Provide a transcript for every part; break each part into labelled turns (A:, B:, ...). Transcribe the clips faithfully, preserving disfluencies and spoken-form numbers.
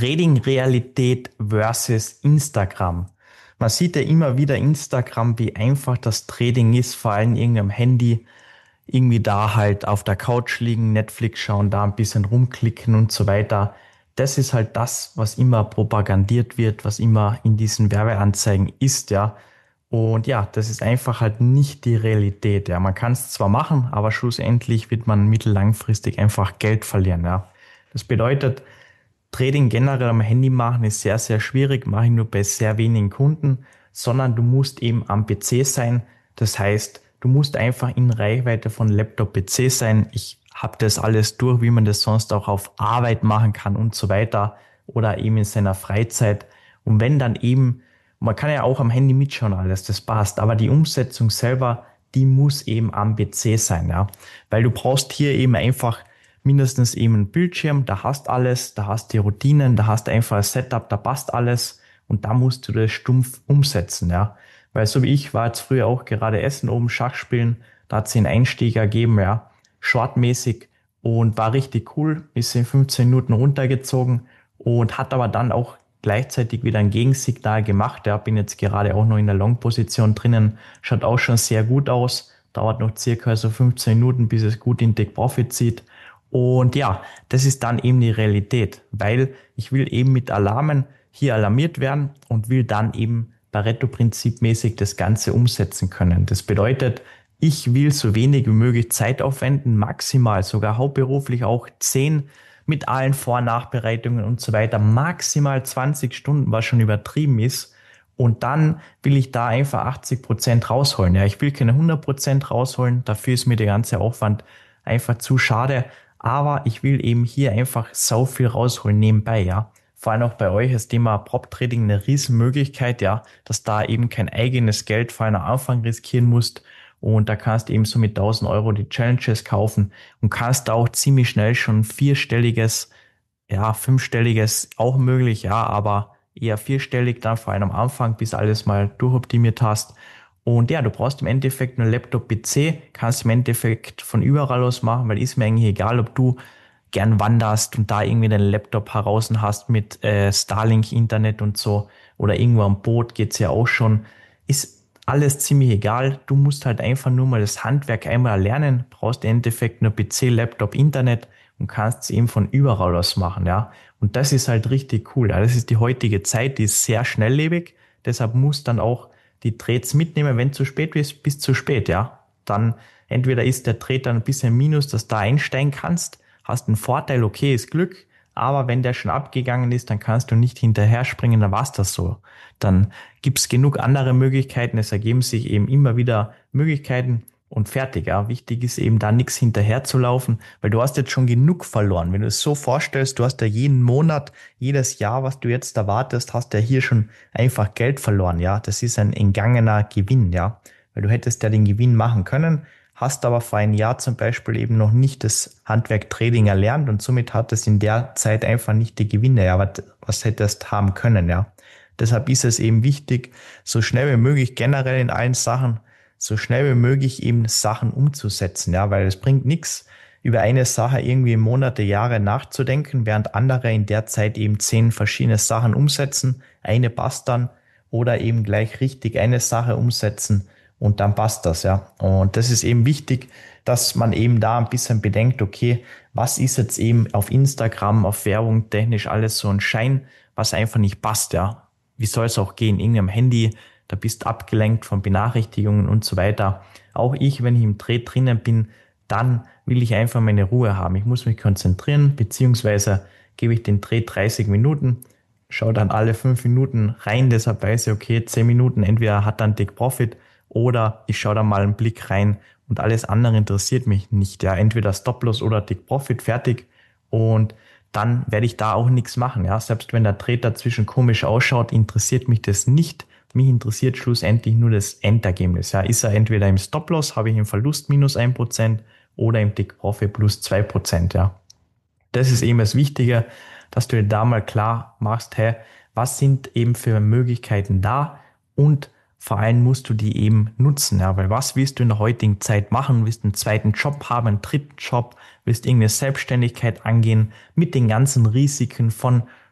A: Trading-Realität versus Instagram. Man sieht ja immer wieder Instagram, wie einfach das Trading ist, vor allem irgendwie am Handy, irgendwie da halt auf der Couch liegen, Netflix schauen, da ein bisschen rumklicken und so weiter. Das ist halt das, was immer propagandiert wird, was immer in diesen Werbeanzeigen ist, ja. Und ja, das ist einfach halt nicht die Realität, ja. Man kann es zwar machen, aber schlussendlich wird man mittellangfristig einfach Geld verlieren, ja. Das bedeutet, Trading generell am Handy machen ist sehr, sehr schwierig, mache ich nur bei sehr wenigen Kunden, sondern du musst eben am P C sein. Das heißt, du musst einfach in Reichweite von Laptop, P C sein. Ich habe das alles durch, wie man das sonst auch auf Arbeit machen kann und so weiter oder eben in seiner Freizeit. Und wenn dann eben, man kann ja auch am Handy mitschauen alles, das passt, aber die Umsetzung selber, die muss eben am P C sein, ja, weil du brauchst hier eben einfach mindestens eben einen Bildschirm, da hast alles, da hast die Routinen, da hast einfach ein Setup, da passt alles und da musst du das stumpf umsetzen, ja. Weil so wie ich war jetzt früher auch gerade Essen oben, Schach spielen, da hat es einen Einstieg ergeben, ja, shortmäßig und war richtig cool, ist in fünfzehn Minuten runtergezogen und hat aber dann auch gleichzeitig wieder ein Gegensignal gemacht, ja, bin jetzt gerade auch noch in der Long-Position drinnen, schaut auch schon sehr gut aus, dauert noch circa so fünfzehn Minuten, bis es gut in Take-Profit zieht. Und ja, das ist dann eben die Realität, weil ich will eben mit Alarmen hier alarmiert werden und will dann eben Pareto-Prinzip mäßig das Ganze umsetzen können. Das bedeutet, ich will so wenig wie möglich Zeit aufwenden, maximal sogar hauptberuflich auch zehn mit allen Vor- und Nachbereitungen und so weiter, maximal zwanzig Stunden, was schon übertrieben ist. Und dann will ich da einfach achtzig Prozent rausholen. Ja, ich will keine hundert Prozent rausholen, dafür ist mir der ganze Aufwand einfach zu schade. Aber ich will eben hier einfach so viel rausholen nebenbei, ja. Vor allem auch bei euch ist Thema Prop-Trading eine Riesenmöglichkeit, ja, dass da eben kein eigenes Geld vor allem am Anfang riskieren musst. Und da kannst du eben so mit tausend Euro die Challenges kaufen und kannst da auch ziemlich schnell schon vierstelliges, ja, fünfstelliges auch möglich, ja, aber eher vierstellig dann vor allem am Anfang, bis alles mal durchoptimiert hast. Und ja, du brauchst im Endeffekt nur Laptop, P C, kannst im Endeffekt von überall aus machen, weil ist mir eigentlich egal, ob du gern wanderst und da irgendwie deinen Laptop heraus hast mit äh, Starlink-Internet und so oder irgendwo am Boot geht's ja auch schon. Ist alles ziemlich egal. Du musst halt einfach nur mal das Handwerk einmal lernen, brauchst im Endeffekt nur P C, Laptop, Internet und kannst es eben von überall aus machen, ja. Und das ist halt richtig cool. Ja. Das ist die heutige Zeit, die ist sehr schnelllebig, deshalb muss dann auch die Trades mitnehmen, wenn zu spät ist, bis zu spät, ja. Dann entweder ist der Trade dann ein bisschen Minus, dass du da einsteigen kannst, hast einen Vorteil, okay, ist Glück, aber wenn der schon abgegangen ist, dann kannst du nicht hinterher springen, dann war's das so. Dann gibt's genug andere Möglichkeiten, es ergeben sich eben immer wieder Möglichkeiten und fertig, ja. Wichtig ist eben da nichts hinterher zu laufen, weil du hast jetzt schon genug verloren. Wenn du es so vorstellst, du hast ja jeden Monat, jedes Jahr, was du jetzt erwartest, hast ja hier schon einfach Geld verloren, ja. Das ist ein entgangener Gewinn, ja. Weil du hättest ja den Gewinn machen können, hast aber vor einem Jahr zum Beispiel eben noch nicht das Handwerk Trading erlernt und somit hattest in der Zeit einfach nicht die Gewinne, ja, was, was hättest haben können, ja. Deshalb ist es eben wichtig, so schnell wie möglich generell in allen Sachen so schnell wie möglich eben Sachen umzusetzen, ja, weil es bringt nichts, über eine Sache irgendwie Monate, Jahre nachzudenken, während andere in der Zeit eben zehn verschiedene Sachen umsetzen, eine passt dann oder eben gleich richtig eine Sache umsetzen und dann passt das, ja. Und das ist eben wichtig, dass man eben da ein bisschen bedenkt, okay, was ist jetzt eben auf Instagram, auf Werbung technisch alles so ein Schein, was einfach nicht passt, ja. Wie soll es auch gehen, irgendeinem Handy, da bist abgelenkt von Benachrichtigungen und so weiter. Auch ich, wenn ich im Trade drinnen bin, dann will ich einfach meine Ruhe haben. Ich muss mich konzentrieren, beziehungsweise gebe ich den Trade dreißig Minuten, schaue dann alle fünf Minuten rein, deshalb weiß ich, okay, zehn Minuten, entweder hat dann Take Profit oder ich schaue da mal einen Blick rein und alles andere interessiert mich nicht. Ja, entweder Stop-Loss oder Take Profit, fertig und dann werde ich da auch nichts machen. Ja, selbst wenn der Trade dazwischen komisch ausschaut, interessiert mich das nicht. Mich interessiert schlussendlich nur das Endergebnis. Ja, ist er entweder im Stop-Loss, habe ich im Verlust minus ein Prozent oder im Take Profit plus zwei Prozent. Ja, das ist eben das Wichtige, dass du dir da mal klar machst, hey, was sind eben für Möglichkeiten da und vor allem musst du die eben nutzen, ja, weil was willst du in der heutigen Zeit machen? Willst du einen zweiten Job haben, einen dritten Job? Willst du irgendeine Selbstständigkeit angehen mit den ganzen Risiken von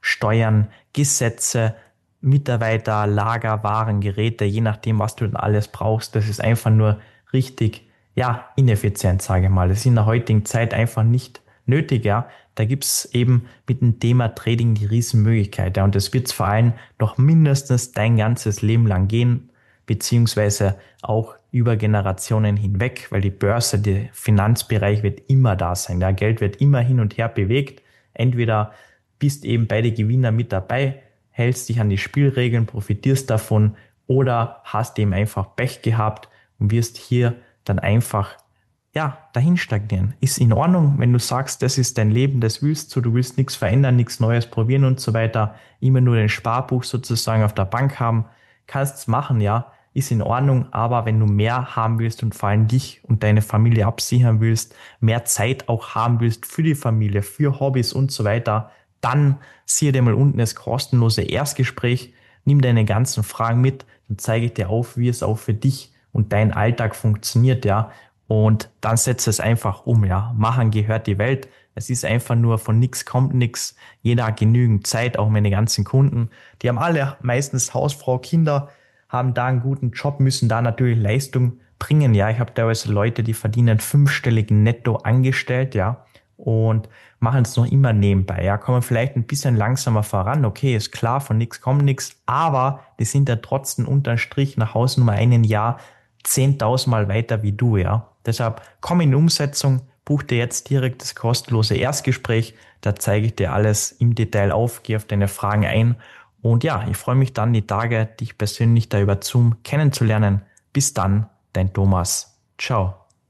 A: Steuern, Gesetze, Mitarbeiter, Lager, Waren, Geräte, je nachdem, was du dann alles brauchst. Das ist einfach nur richtig, ja, ineffizient, sage ich mal. Das ist in der heutigen Zeit einfach nicht nötig, ja. Da gibt's eben mit dem Thema Trading die Riesenmöglichkeit, ja. Und das wird's vor allem noch mindestens dein ganzes Leben lang gehen, beziehungsweise auch über Generationen hinweg, weil die Börse, der Finanzbereich wird immer da sein. Ja. Geld wird immer hin und her bewegt. Entweder bist eben bei den Gewinnern mit dabei, hältst dich an die Spielregeln, profitierst davon oder hast eben einfach Pech gehabt und wirst hier dann einfach, ja, dahin stagnieren. Ist in Ordnung, wenn du sagst, das ist dein Leben, das willst du, du willst nichts verändern, nichts Neues probieren und so weiter, immer nur den Sparbuch sozusagen auf der Bank haben, kannst es machen, ja, ist in Ordnung, aber wenn du mehr haben willst und vor allem dich und deine Familie absichern willst, mehr Zeit auch haben willst für die Familie, für Hobbys und so weiter, dann siehe dir mal unten das kostenlose Erstgespräch, nimm deine ganzen Fragen mit, dann zeige ich dir auf, wie es auch für dich und deinen Alltag funktioniert, ja, und dann setze es einfach um, ja. Machen gehört die Welt. Es ist einfach nur von nix kommt nix. Jeder hat genügend Zeit, auch meine ganzen Kunden. Die haben alle meistens Hausfrau, Kinder, haben da einen guten Job, müssen da natürlich Leistung bringen, ja. Ich habe teilweise Leute, die verdienen fünfstellig netto angestellt, ja, und machen es noch immer nebenbei, ja. Kommen vielleicht ein bisschen langsamer voran, okay, ist klar, von nix kommt nix, aber die sind ja trotzdem unterm Strich nach Hausnummer einen Jahr zehntausend Mal weiter wie du, ja. Deshalb komm in Umsetzung, buch dir jetzt direkt das kostenlose Erstgespräch, da zeige ich dir alles im Detail auf, gehe auf deine Fragen ein und ja, ich freue mich dann die Tage, dich persönlich da über Zoom kennenzulernen. Bis dann, dein Thomas. Ciao.